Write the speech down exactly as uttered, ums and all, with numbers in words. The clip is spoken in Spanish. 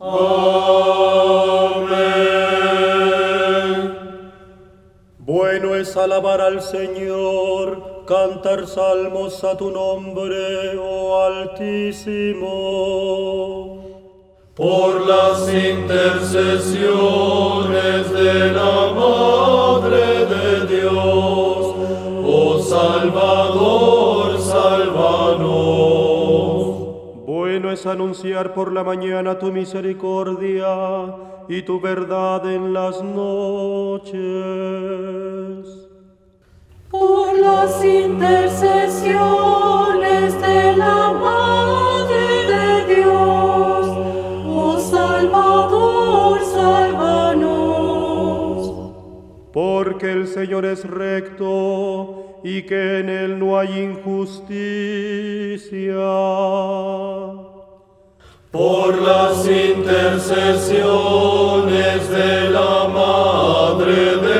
Amén. Bueno es alabar al Señor, cantar salmos a tu nombre, oh Altísimo. Por las intercesiones de la Madre de Dios, oh Salvador, sálvanos. Bueno es anunciar por la mañana tu misericordia y tu verdad en las noches. Por las intercesiones de la Madre de Dios, oh Salvador, sálvanos. Porque el Señor es recto y que en él no hay injusticia. Por las intercesiones de la Madre de